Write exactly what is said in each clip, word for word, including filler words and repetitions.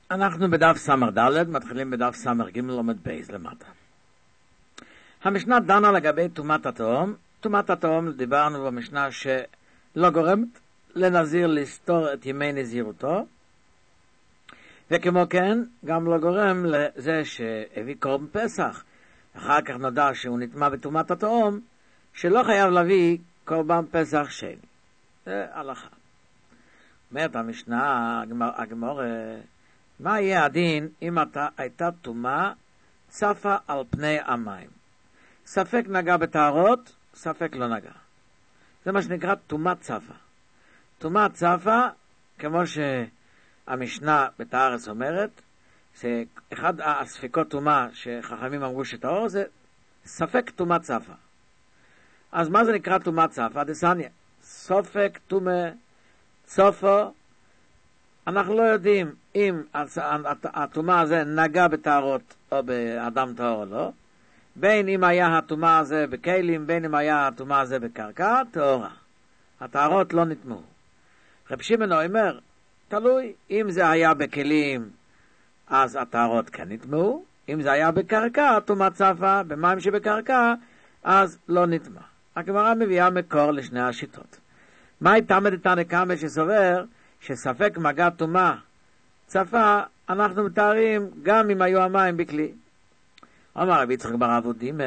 אנחנו בדף סמר ד', מתחילים בדף סמר ג' לומד בייס למטה. המשנה דנה לגבי תומת התהום. תומת התהום דיברנו במשנה שלא גורמת לנזיר לסתור את ימי נזירותו, וכמו כן גם לא גורם לזה שהביא קורבן פסח, אחר כך נודע שהוא נטמע בתומת התהום, שלא חייב להביא קורבן פסח שני. זה הלכה. אומרת המשנה, הגמרא, מה יהיה הדין אם אתה, הייתה תומה צפה על פני המים? ספק נגע בטהרות, ספק לא נגע. זה מה שנקרא תומת צפה. תומת צפה, כמו שהמשנה בתארץ אומרת, שאחד הספקות תומה שחכמים אמרו שטהור זה ספק תומת צפה. אז מה זה נקרא תומת צפה? דסניה, סופק תומה צופו. אנחנו לא יודעים אם התומה הזה נגע בטהרות או באדם טהור או לא, בין אם היה התומה הזה בכלים, בין אם היה התומה הזה בקרקע, טהורה. הטהרות לא נטמעו. רב שמעון אומר, תלוי, אם זה היה בכלים, אז הטהרות כן נטמעו, אם זה היה בקרקע, תומת צפה, במים שבקרקע, אז לא נטמע. הגמרא מביאה מקור לשני השיטות. מה הייתה מדתנא קמא שסובר שספק מגע תומה צפה, אנחנו מתארים גם אם היו המים בכלי. אמר רבי יצחק בר אבודים,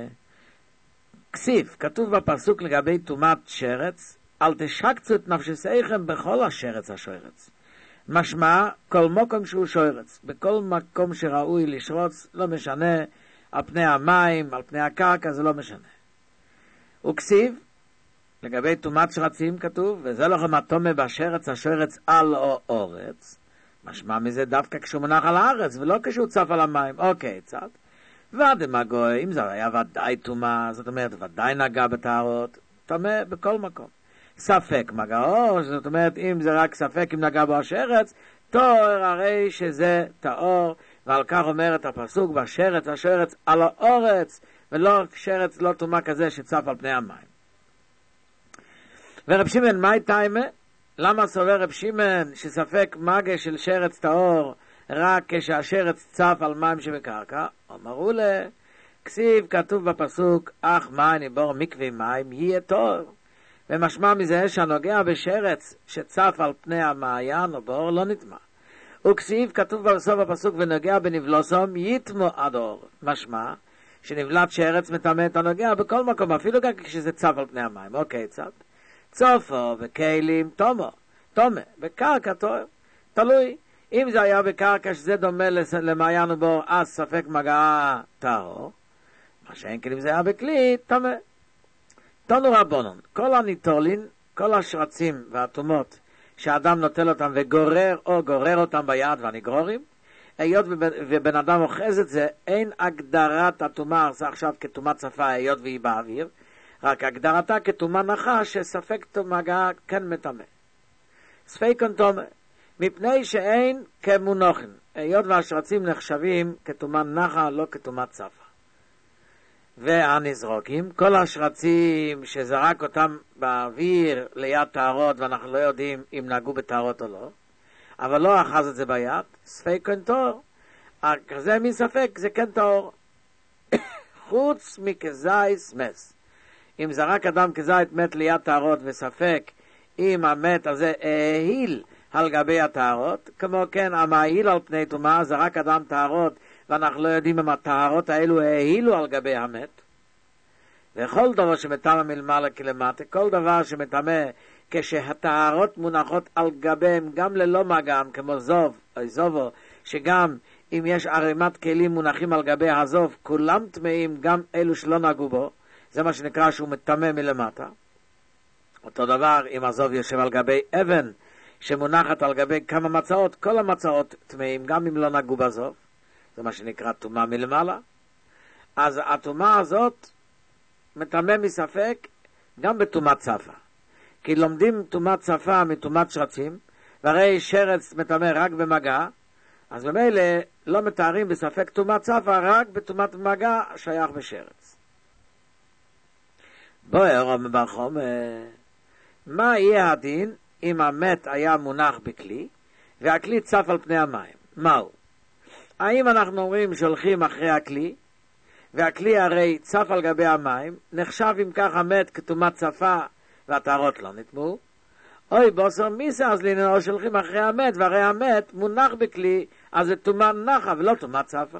כסיף, כתוב בפסוק לגבי תומת שרץ, אל תשקצו את נפשותיכם בכל השרץ השורץ. משמע, כל מקום שהוא שורץ, בכל מקום שראוי לשרוץ, לא משנה, על פני המים, על פני הקרקע, זה לא משנה. וכסיף, לגבי תומת שרצים כתוב, וזה לכם התומה בשרץ השורץ על או אורץ, משמע מזה דווקא כשהוא מונח על הארץ, ולא כשהוא צף על המים. אוקיי, צד. ודמגוי, אם זה היה ודאי תומה, זאת אומרת, ודאי נגע בטהרות, תומה בכל מקום. ספק מגעו, זאת אומרת, אם זה רק ספק אם נגע בו השרץ, תואר הרי שזה טהור, ועל כך אומר את הפסוק, בשרץ השורץ על האורץ, ולא שרץ לא תומה כזה שצף על פני המים. ורב שמעון, מה טיימה? למה סובר רב שמעון שספק מגע של שרץ טהור רק כשהשרץ צף על מים שבקרקע? אמרו לה, כסיב כתוב בפסוק, אך מים יבור מקווה מים יהיה טוב. ומשמע מזה שהנוגע בשרץ שצף על פני המעיין או בור לא נטמע. וכסיב כתוב בסוף הפסוק, ונוגע בנבלוסום יטמו עד אור. משמע שנבלת שרץ מטמא את הנוגע בכל מקום, אפילו גם כשזה צף על פני המים. אוקיי, צד. צופו וכלים תומו, תומה, בקרקע טוב, תלוי. אם זה היה בקרקע שזה דומה למעיין ובור, אז ספק מגע טהור, מה שאין כן אם זה היה בכלי, תומה. תנו רבונון, כל הניטולין, כל השרצים והתומות שהאדם נוטל אותם וגורר או גורר אותם ביד והנגרורים, היות ובן אדם אוחז את זה, אין הגדרת התומה עכשיו כתומת צפה היות והיא באוויר, רק הגדרתה כתומה נחה שספק מגע כן מטמא. ספקון תומה, מפני שאין כמונוחן, היות והשרצים נחשבים כתומה נחה, לא כתומת צפה. והנזרוקים, כל השרצים שזרק אותם באוויר ליד טהרות, ואנחנו לא יודעים אם נגעו בטהרות או לא, אבל לא אחז את זה ביד, ספקון תור, כזה מי ספק, זה כן תור. חוץ מכזייס מס. אם זרק אדם כזית מת ליד טהרות וספק אם המת הזה העיל על גבי הטהרות, כמו כן המעיל על פני תומה, זרק אדם טהרות ואנחנו לא יודעים אם הטהרות האלו העילו על גבי המת. וכל דבר שמטמא מלמעלה כלמטה, כל דבר שמטמא כשהטהרות מונחות על גביהם גם ללא מגעם, כמו זוב או זובו, שגם אם יש ערימת כלים מונחים על גבי הזוב, כולם טמאים, גם אלו שלא נגעו בו, זה מה שנקרא שהוא מטמא מלמטה. אותו דבר אם הזוב יושב על גבי אבן שמונחת על גבי כמה מצעות, כל המצעות טמאים גם אם לא נגעו בזוב, זה מה שנקרא תומה מלמעלה. אז התומה הזאת מטמא מספק גם בתומת צפה, כי לומדים תומת צפה מתומת שרצים, והרי שרץ מטמא רק במגע, אז במילא לא מתארים בספק תומת צפה רק בתומת מגע שייך בשרץ. בואר המברחום, מה יהיה הדין אם המת היה מונח בכלי והכלי צף על פני המים? מהו? האם אנחנו אומרים שהולכים אחרי הכלי, והכלי הרי צף על גבי המים, נחשב אם כך המת כתומת צפה והטהרות לא נטמעו, אוי בוסר מיסה אז לעניינו שהולכים אחרי המת, והרי המת מונח בכלי, אז זה תומה נחה ולא תומה צפה.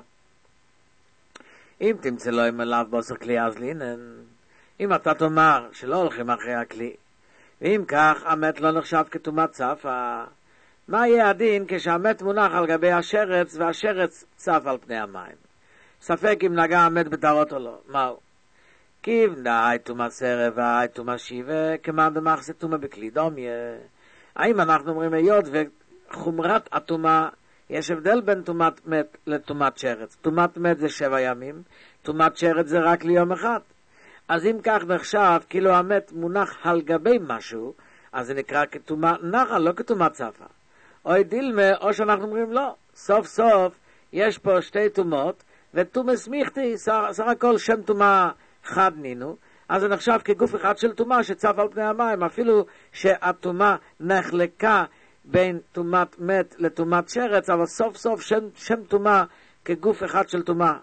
אם תמצא לו עם אליו בוסר כלי אז לעניין, אם אתה תאמר שלא הולכים אחרי הכלי, ואם כך המת לא נחשב כתומת צפה, מה יהיה הדין כשהמת מונח על גבי השרץ והשרץ צף על פני המים? ספק אם נגע המת בטהרות או לא. מהו? כי אם דאי תומה סרב ואי תומה שיבה, כמאן דמחסה תומה בכלי דומיה. האם אנחנו אומרים היות וחומרת התומה, יש הבדל בין תומת מת לתומת שרץ. תומת מת זה שבע ימים, תומת שרץ זה רק ליום אחד. אז אם כך נחשב, כאילו המת מונח על גבי משהו, אז זה נקרא כתומה נחה, לא כתומה צפה. או דילמה, או שאנחנו אומרים לא. סוף סוף יש פה שתי תומות, ותומה סמיכתי, סך הכל שם תומה חד נינו, אז זה נחשב כגוף אחד של תומה שצף על פני המים, אפילו שהתומה נחלקה בין תומת מת לתומת שרץ, אבל סוף סוף שם, שם תומה כגוף אחד של תומה.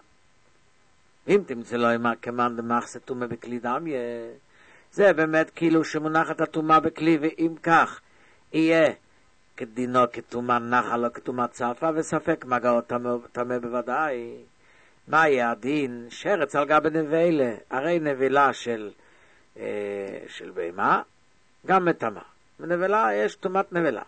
אם תמצא לו אמר כמאן דמחסה תומה בכלי דמיה, זה באמת כאילו שמונחת התומה בכלי, ואם כך יהיה כדינו כתומה נחה לא כתומה צפה, וספק מגעות תמה בוודאי. מה יהיה הדין? שרץ על גבי נבלה, הרי נבלה של, אה, של בימה, גם מטמא. בנבלה יש תומת נבלה.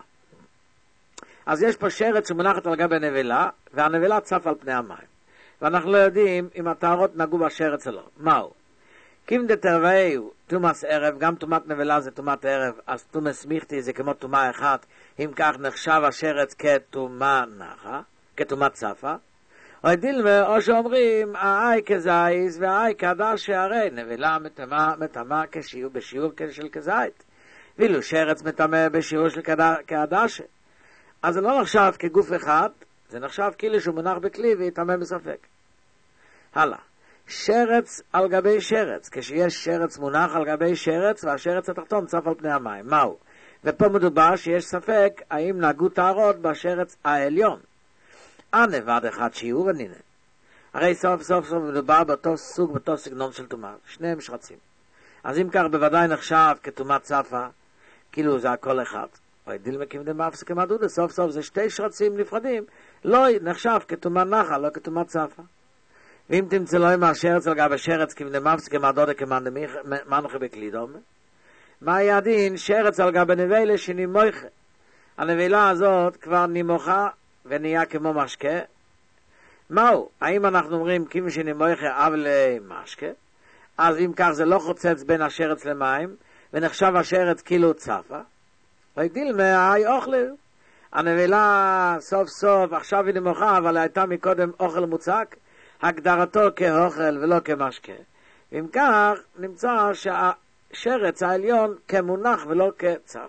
אז יש פה שרץ שמונחת על גבי נבלה, והנבלה צף על פני המים. ואנחנו לא יודעים אם הטהרות נגעו בשרץ או לא. מהו? כים דתרוויו תומס ערב, גם תומת נבלה זה תומת ערב, אז תומס מיכתי זה כמו תומה אחת, אם כך נחשב השרץ כתומה נחה, כתומת צפה, או דילמה, או שאומרים, האי כזייס והאי כדש שהרי נבלה מטמא, מטמא כשיעור, בשיעור של כזית, ואילו שרץ מטמא בשיעור של כדש. אז זה לא נחשב כגוף אחד, זה נחשב כאילו שהוא מונח בכלי ויטמא בספק. הלאה. שרץ על גבי שרץ, כשיש שרץ מונח על גבי שרץ, והשרץ התחתון צף על פני המים. מהו? ופה מדובר שיש ספק האם נגעו טהרות בשרץ העליון. הנבד אחד שיעור ונינה. הרי סוף סוף סוף מדובר באותו סוג, באותו סגנון של תומה. שניהם שרצים. אז אם כך בוודאי נחשב כתומת צפה, כאילו זה הכל אחד. או ידיל מקים דמאפס כמדודה, סוף סוף זה שתי שרצים נפרדים, לא נחשב כתומה נחה, לא כתומת צפה. ואם תמצא לו עם השרץ על גבי שרץ כמדמאפס כמדודה כמנחה בכלי דומה, מה היה הדין? שרץ על גבי נבלה שנימויכה. הנבלה הזאת כבר נימוכה ונהיה כמו משקה. מהו? האם אנחנו אומרים כיוון שנימויכה אב למשקה? אז אם כך זה לא חוצץ בין השרץ למים, ונחשב השרץ כאילו צפה. והגדיל מהי אוכלו. הנבלה סוף סוף עכשיו היא נמוכה, אבל הייתה מקודם אוכל מוצק, הגדרתו כאוכל ולא כמשקה. ואם כך נמצא שהשרץ העליון כמונח ולא כצף.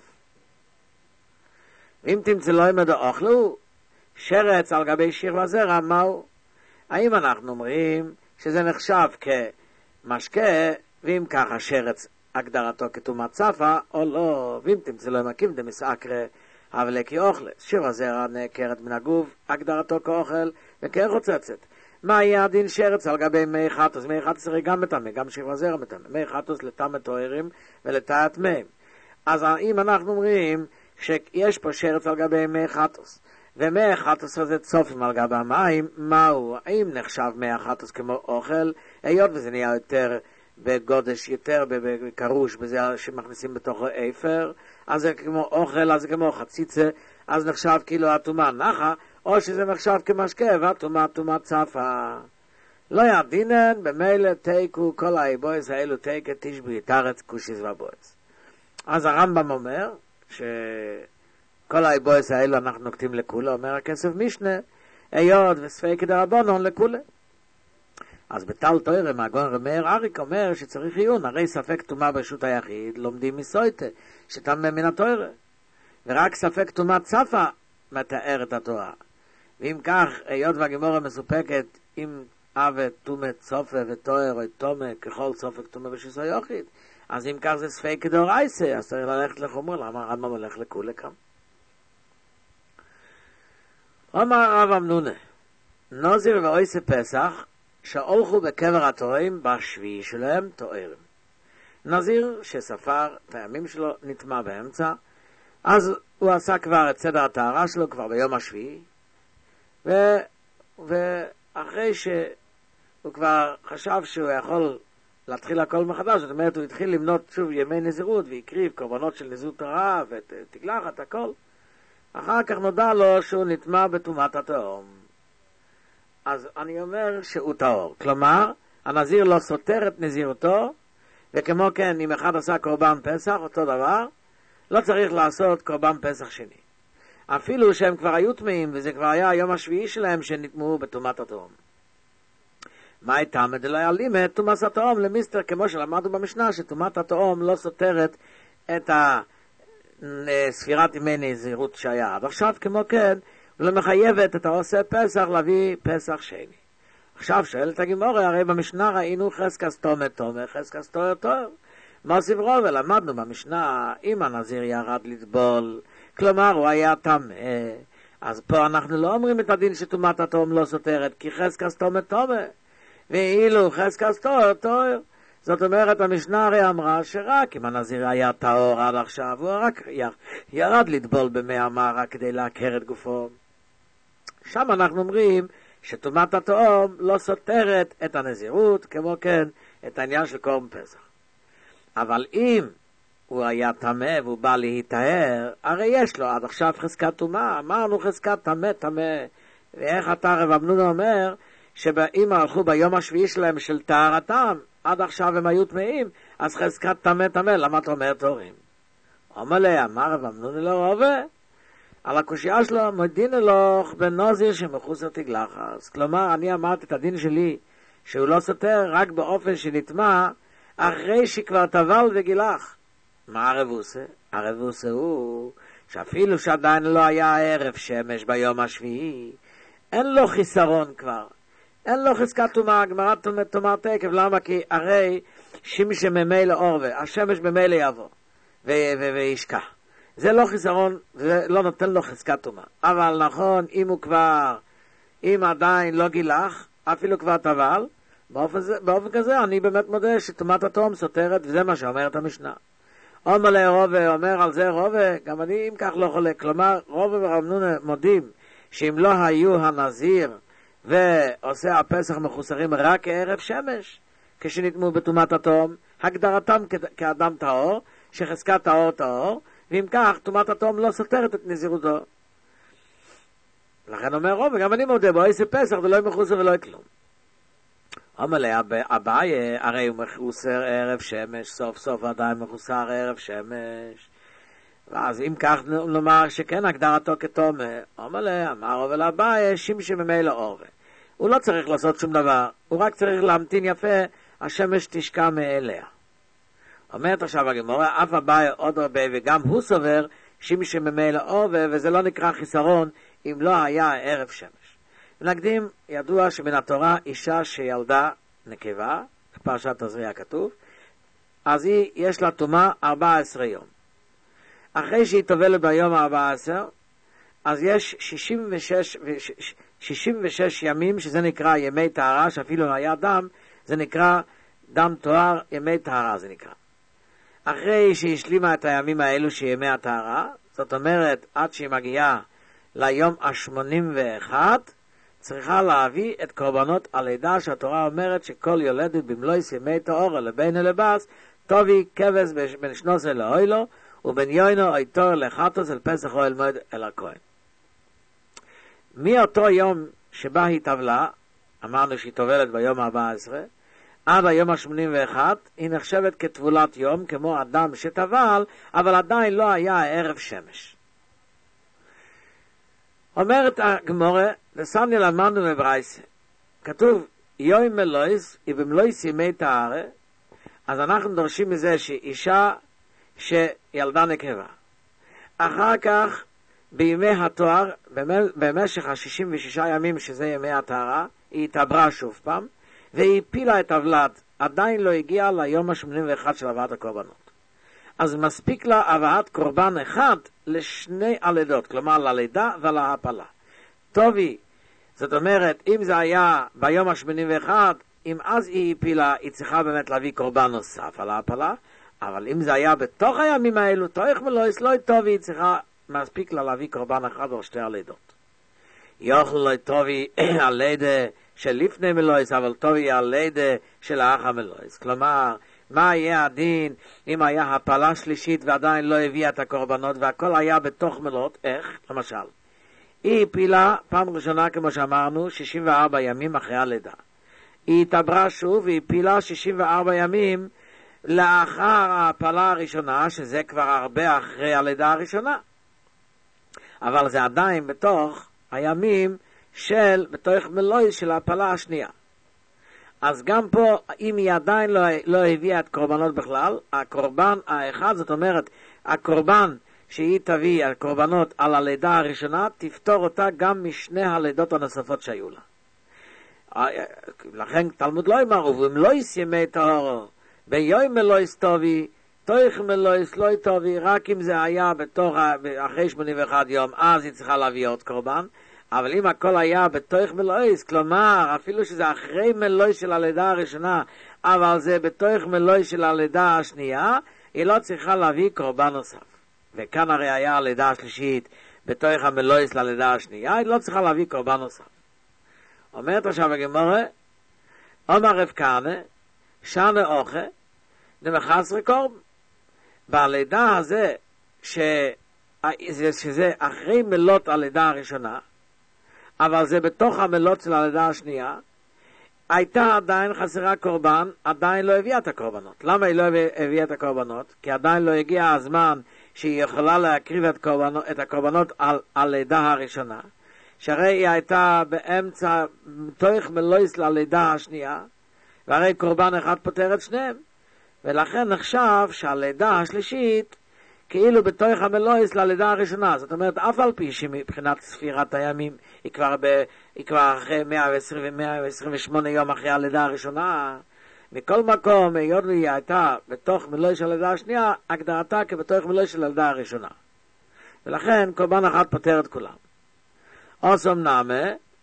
ואם תמצא לא ימד אוכלו, שרץ על גבי שיר וזרע, מהו? האם אנחנו אומרים שזה נחשב כמשקה, ואם כך השרץ הגדרתו כתומת צפה, או לא? ואם תמצא לא ימקים דמסעקרה, אבל כי אוכל. שיר וזרע נעקרת מן הגוף, הגדרתו כאוכל וכחוצצת. מה יהיה הדין שרץ על גבי מי חטוס? מי חטוס הרי גם מטמא, גם שיר וזרע מטמא. מי חטוס לטמא תוארים ולטעה טמאים. אז אם אנחנו אומרים שיש פה שרץ על גבי מי חטוס, ומי חטוס הזה צופים על גבי המים, מהו? האם נחשב מי חטוס כמו אוכל? היות וזה נהיה יותר בגודש, יותר בקרוש, בזה שמכניסים בתוך אפר, אז זה כמו אוכל, אז זה כמו חציצה, אז נחשב כאילו התומה נחה, או שזה נחשב כמשקה, והתומה תומה צפה. לא ידינן, במילא תיקו כל האיבויס האלו תיקה תשבי תארץ קושיס ובויס. אז הרמב"ם אומר שכל האיבויס האלו אנחנו נוקטים לכולה, אומר הכסף משנה, היות וספקי דרבנון לכולה. אז בטל תוירה מהגון רמר אריק אומר שצריך עיון, הרי ספק תומה ברשות היחיד לומדים מסויטה, שתמה מן התוירה. ורק ספק תומה צפה מתאר את התורה. ואם כך, היות והגמורה מסופקת עם אבה תומה צופה ותואר או תומה ככל סופק תומה בשיסו יחיד, אז אם כך זה ספק דאורייסה, אז צריך ללכת לחומר, למה הרמב"ם הולך לכולה כאן? אומר הרב אמנונה, נוזיר ואויסי פסח, שהולכו בקבר התורים בשביעי שלהם תוארים. נזיר שספר את הימים שלו נטמע באמצע, אז הוא עשה כבר את סדר הטהרה שלו כבר ביום השביעי, ו... ואחרי שהוא כבר חשב שהוא יכול להתחיל הכל מחדש, זאת אומרת הוא התחיל למנות שוב ימי נזירות והקריב קורבנות של נזירות תורה ותגלחת הכל, אחר כך נודע לו שהוא נטמע בטומאת התהום. אז אני אומר שהוא טהור, כלומר הנזיר לא סותר את נזירותו, וכמו כן אם אחד עשה קורבן פסח אותו דבר, לא צריך לעשות קורבן פסח שני, אפילו שהם כבר היו טמאים וזה כבר היה היום השביעי שלהם שנטמעו בטומאת התהום. מה הייתה מדלא יעלימה טומאת התהום למיסטר, כמו שלמדנו במשנה שטומאת התהום לא סותרת את ספירת ימי נזירות שהיה עד עכשיו, כמו כן הוא לא מחייבת את העושה פסח להביא פסח שני. עכשיו שואלת הגמרא, הרי במשנה ראינו חזקת תומא תומא חזקת תואר תואר, מה סברו? ולמדנו במשנה אם הנזיר ירד לטבול, כלומר הוא היה טמא, אז פה אנחנו לא אומרים את הדין שטומאת התהום לא סותרת, כי חזקת תומא תומא ואילו חזקת תואר תואר, זאת אומרת המשנה הרי אמרה שרק אם הנזיר היה טהור עד עכשיו הוא רק ירד לטבול במי המרה כדי להכר את גופו. שם אנחנו אומרים שטומאת התהום לא סותרת את הנזירות, כמו כן את העניין של קורבן פסח. אבל אם הוא היה טמא והוא בא להיטהר, הרי יש לו עד עכשיו חזקת טומאה, אמרנו חזקת טמא טמא, ואיך אתה רב אמנונה אומר שאם הלכו ביום השביעי שלהם של טהרתם, עד עכשיו הם היו טמאים, אז חזקת טמא טמא, למה אתה אומר טהורים? אומר לי, אמר רב אמנונה לא רובה, על הקושייה שלו מדין אלוך בנוזיר שמחוסר תגלחת. כלומר, אני אמרתי את הדין שלי שהוא לא סותר רק באופן שנטמע אחרי שכבר טבל וגילח. מה הרבוסה? הרבוסה הוא שאפילו שעדיין לא היה ערב שמש ביום השביעי, אין לו חיסרון כבר, אין לו חזקת טומאה. הגמרא תאמר תקף, למה? כי הרי שמש ממילא עורבה, השמש ממילא יבוא וישקע, זה לא חיסרון, זה לא נותן לו חזקת טומאה. אבל נכון, אם הוא כבר, אם עדיין לא גילח, אפילו כבר טבל, באופן, באופן כזה אני באמת מודה שטומאת התהום סותרת, וזה מה שאומרת המשנה. אומר לי רובה, אומר על זה רובה, גם אני אם כך לא חולק. כלומר, רובה ורב אמנונה מודים שאם לא היו הנזיר ועושה הפסח מחוסרים רק כערב שמש, כשנטמעו בטומאת התהום, הגדרתם כאדם טהור, שחזקת טהור טהור, ואם כך טומאת התהום לא סותרת את נזירותו. לכן אומר רובה, גם אני מודה, בו יעשה פסח ולא מחוסר ולא כלום. אומר לי, אביי, הרי הוא מחוסר ערב שמש, סוף סוף עדיין מחוסר ערב שמש. ואז אם כך נאמר שכן הגדרתו כתומא, אומר לי, אמר רובה לאביי, שימשי ממילא עורבה. הוא לא צריך לעשות שום דבר, הוא רק צריך להמתין יפה, השמש תשקע מאליה. אומרת עכשיו הגמרא, אף אביי עוד הרבה, וגם הוא סובר שימשי ממילא עורבה, וזה לא נקרא חיסרון אם לא היה ערב שמש. ונקדים, ידוע שמן התורה אישה שילדה נקבה, פרשת תזריע כתוב, אז היא יש לה טומאה ארבע עשרה יום. אחרי שהיא טובלת ביום ה-ארבע עשר, אז יש שישים ושש, שישים ושש ימים, שזה נקרא ימי טהרה, שאפילו היה דם, זה נקרא דם טוהר, ימי טהרה זה נקרא. אחרי שהיא השלימה את הימים האלו שימי הטהרה, זאת אומרת, עד שהיא מגיעה ליום ה-שמונים ואחת, צריכה להביא את קורבנות הלידה, שהתורה אומרת שכל יולדת במלואיס ימי טהרה לבין אלבס, תובי כבש בין שנוסה לאוילו, ובין יוינו אי תור לחטוס אל פסח או אל מועד אל הכהן. מאותו יום שבה היא טבלה, אמרנו שהיא טובלת ביום ה-ארבע עשרה, עד היום ה-שמונים ואחת, היא נחשבת כטבולת יום, כמו אדם שטבל, אבל עדיין לא היה ערב שמש. אומרת הגמרא, וסמני למדנו בברייסה, כתוב יום מלויס, ובמלויס ימי טהרה, אז אנחנו דורשים מזה שאישה שילדה נקבה. אחר כך, בימי התואר, במשך ה-שישים ושישה ימים שזה ימי הטהרה, היא התעברה שוב פעם, והיא הפילה את הוולד, עדיין לא הגיעה ליום ה-שמונים ואחת של הבאת הקורבנות. אז מספיק לה הבאת קורבן אחד לשני הלידות, כלומר ללידה ולהפלה. טובי, זאת אומרת, אם זה היה ביום ה-שמונים ואחת, אם אז היא הפילה, היא צריכה באמת להביא קורבן נוסף על ההפלה, אבל אם זה היה בתוך הימים האלו, תויך מלויס, לא טובי, היא צריכה, מספיק לה להביא קורבן אחד או שתי הלידות. יאכל לא טובי הלידה של לפני מלויס, אבל טובי הלידה של האח המלויס. כלומר, מה יהיה הדין אם היה הפלה שלישית ועדיין לא הביאה את הקורבנות והכל היה בתוך מלות? איך? למשל, היא הפילה פעם ראשונה כמו שאמרנו שישים וארבע ימים אחרי הלידה. היא התעברה שוב והיא הפילה שישים וארבע ימים לאחר ההפלה הראשונה, שזה כבר הרבה אחרי הלידה הראשונה. אבל זה עדיין בתוך הימים של, בתוך מלויס של ההפלה השנייה. אז גם פה, אם היא עדיין לא, לא הביאה את קורבנות בכלל, הקורבן האחד, זאת אומרת, הקורבן שהיא תביא, הקורבנות על הלידה הראשונה, תפתור אותה גם משני הלידות הנוספות שהיו לה. לכן תלמוד לא אמר, ואם לא יסיימי טהור, ביום מלויס טובי, תויך מלויס לא טובי, רק אם זה היה בתוך, אחרי שמונים ואחד יום, אז היא צריכה להביא עוד קורבן, אבל אם הכל היה בתוך מלויס, כלומר, אפילו שזה אחרי מלויס של הלידה הראשונה, אבל זה בתוך מלויס של הלידה השנייה, היא לא צריכה להביא קורבן נוסף. וכאן הרי היה הלידה השלישית, בתוך המלויס ללידה השנייה, היא לא צריכה להביא קורבן נוסף. אומרת עכשיו הגמרא, אומר רב כהנא, שנה אוכה, נמחסרי קורבן. בלידה הזה, ש... שזה אחרי מלות הלידה הראשונה, אבל זה בתוך המלות של הלידה השנייה, הייתה עדיין חסרה קורבן, עדיין לא הביאה את הקורבנות. למה היא לא הביאה את הקורבנות? כי עדיין לא הגיע הזמן שהיא יכולה להקריב את, קורבנות, את הקורבנות על הלידה הראשונה, שהרי היא הייתה באמצע תוך מלויס ללידה השנייה, והרי קורבן אחד פותר את שניהם, ולכן נחשב שהלידה השלישית כאילו בתוך המלויס ללידה הראשונה. זאת אומרת, אף על פי שמבחינת ספירת הימים היא כבר, ב, היא כבר אחרי מאה ועשרים ומאה ועשרים ושמונה יום אחרי הלידה הראשונה, מכל מקום, היות והיא הייתה בתוך מלויס של הלידה השנייה, הגדרתה כבתוך מלויס של הלידה הראשונה. ולכן קורבן אחד פותר את כולם. אוסום נאמה,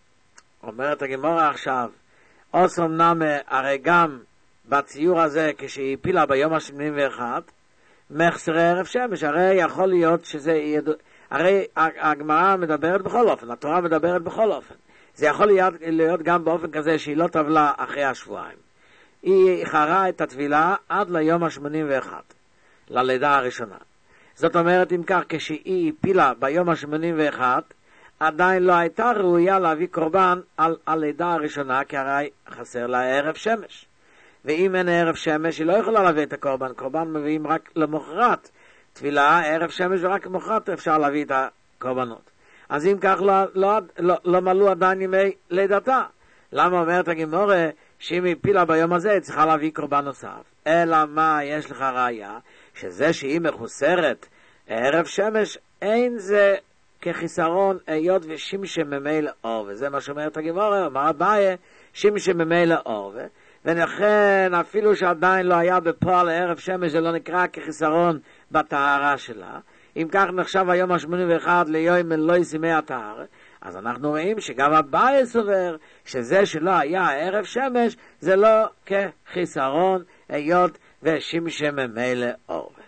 אומרת הגמרא עכשיו, אוסום נאמה, הרי גם בציור הזה, כשהיא הפילה ביום ה-שמונים ואחת, מחסרי ערב שמש, הרי יכול להיות שזה יד... הרי הגמרא מדברת בכל אופן, התורה מדברת בכל אופן. זה יכול להיות, להיות גם באופן כזה שהיא לא טבלה אחרי השבועיים. היא איחרה את הטבילה עד ליום ה-שמונים ואחת, ללידה הראשונה. זאת אומרת, אם כך, כשהיא הפילה ביום ה-שמונים ואחת, עדיין לא הייתה ראויה להביא קורבן על הלידה הראשונה, כי הרי חסר לה ערב שמש. ואם אין ערב שמש, היא לא יכולה להביא את הקורבן. קורבן מביאים רק למחרת. תפילה, ערב שמש, ורק למחרת אפשר להביא את הקורבנות. אז אם כך, לא, לא, לא, לא מלאו עדיין ימי לידתה. למה אומרת הגמרא, שאם היא פילה ביום הזה, היא צריכה להביא קורבן נוסף? אלא מה, יש לך ראיה, שזה שהיא מחוסרת ערב שמש, אין זה כחיסרון היות ושימשה ממילא אור. וזה מה שאומרת הגמרא, אומר אביי, שימשה ממילא אור. ולכן אפילו שעדיין לא היה בפועל ערב שמש, זה לא נקרא כחיסרון בטהרה שלה. אם כך נחשב היום ה-שמונים ואחת ליום מלויס ימי הטהרה, אז אנחנו רואים שגם אביי סובר שזה שלא היה ערב שמש, זה לא כחיסרון היות ושימשה ממילא אור.